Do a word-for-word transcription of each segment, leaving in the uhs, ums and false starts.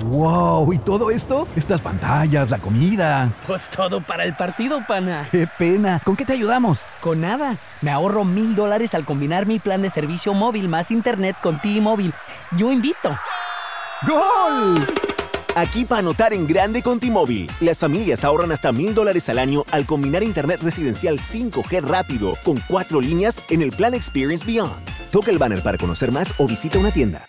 ¡Wow! ¿Y todo esto? Estas pantallas, la comida. Pues todo para el partido, pana. ¡Qué pena! ¿Con qué te ayudamos? Con nada. Me ahorro mil dólares al combinar mi plan de servicio móvil más internet con T-Mobile. Yo invito. ¡Gol! Aquí para anotar en grande con T-Mobile. Las familias ahorran hasta mil dólares al año al combinar internet residencial cinco G rápido con cuatro líneas en el plan Experience Beyond. Toca el banner para conocer más o visita una tienda.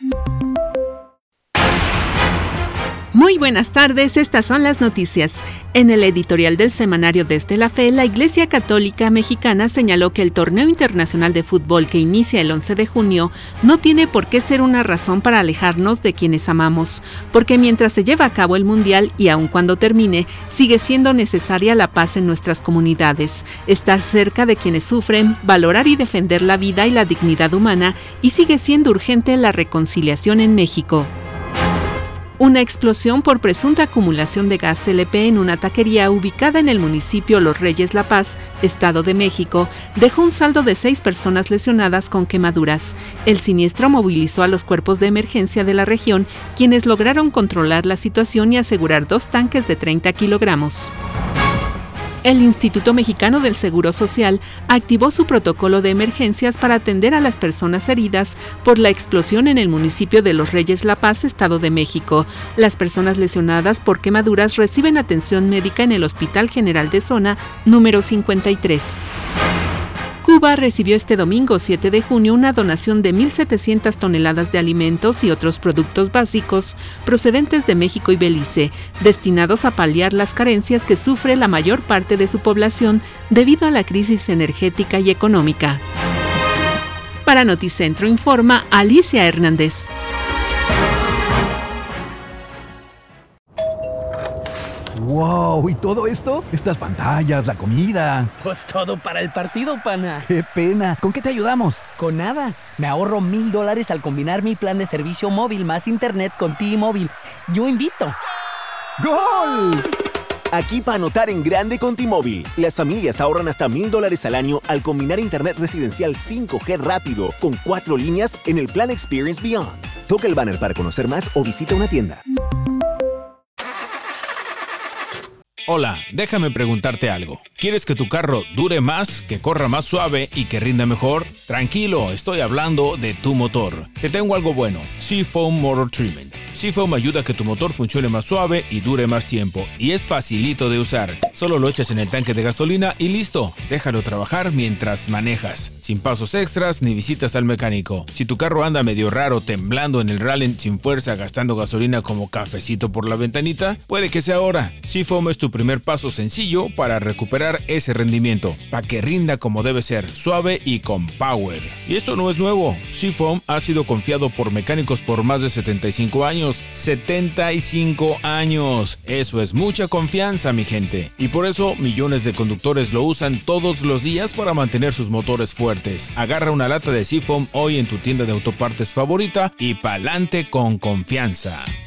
Muy buenas tardes, estas son las noticias. En el editorial del semanario Desde la Fe, la Iglesia Católica Mexicana señaló que el torneo internacional de fútbol que inicia el once de junio no tiene por qué ser una razón para alejarnos de quienes amamos, porque mientras se lleva a cabo el Mundial y aun cuando termine, sigue siendo necesaria la paz en nuestras comunidades, estar cerca de quienes sufren, valorar y defender la vida y la dignidad humana, y sigue siendo urgente la reconciliación en México. Una explosión por presunta acumulación de gas L P en una taquería ubicada en el municipio Los Reyes La Paz, Estado de México, dejó un saldo de seis personas lesionadas con quemaduras. El siniestro movilizó a los cuerpos de emergencia de la región, quienes lograron controlar la situación y asegurar dos tanques de treinta kilogramos. El Instituto Mexicano del Seguro Social activó su protocolo de emergencias para atender a las personas heridas por la explosión en el municipio de Los Reyes La Paz, Estado de México. Las personas lesionadas por quemaduras reciben atención médica en el Hospital General de Zona número cincuenta y tres. Cuba recibió este domingo siete de junio una donación de mil setecientas toneladas de alimentos y otros productos básicos procedentes de México y Belice, destinados a paliar las carencias que sufre la mayor parte de su población debido a la crisis energética y económica. Para Noticentro informa Alicia Hernández. ¡Wow! ¿Y todo esto? Estas pantallas, la comida. Pues todo para el partido, pana. ¡Qué pena! ¿Con qué te ayudamos? Con nada. Me ahorro mil dólares al combinar mi plan de servicio móvil más internet con T-Mobile. Yo invito. ¡Gol! Aquí para anotar en grande con T-Mobile. Las familias ahorran hasta mil dólares al año al combinar internet residencial cinco G rápido con cuatro líneas en el plan Experience Beyond. Toca el banner para conocer más o visita una tienda. Hola, déjame preguntarte algo. ¿Quieres que tu carro dure más, que corra más suave y que rinda mejor? Tranquilo, estoy hablando de tu motor. Te tengo algo bueno, Seafoam Motor Treatment. Seafoam ayuda a que tu motor funcione más suave y dure más tiempo. Y es facilito de usar. Solo lo echas en el tanque de gasolina y listo. Déjalo trabajar mientras manejas. Sin pasos extras ni visitas al mecánico. Si tu carro anda medio raro, temblando en el rally sin fuerza, gastando gasolina como cafecito por la ventanita, puede que sea ahora. Seafoam es tu primer paso sencillo para recuperar ese rendimiento. Para que rinda como debe ser, suave y con power. Y esto no es nuevo. Seafoam ha sido confiado por mecánicos por más de setenta y cinco años. setenta y cinco años. Eso es mucha confianza, mi gente. Y por eso millones de conductores lo usan todos los días para mantener sus motores fuertes. Agarra una lata de Seafoam hoy en tu tienda de autopartes favorita y pa'lante con confianza.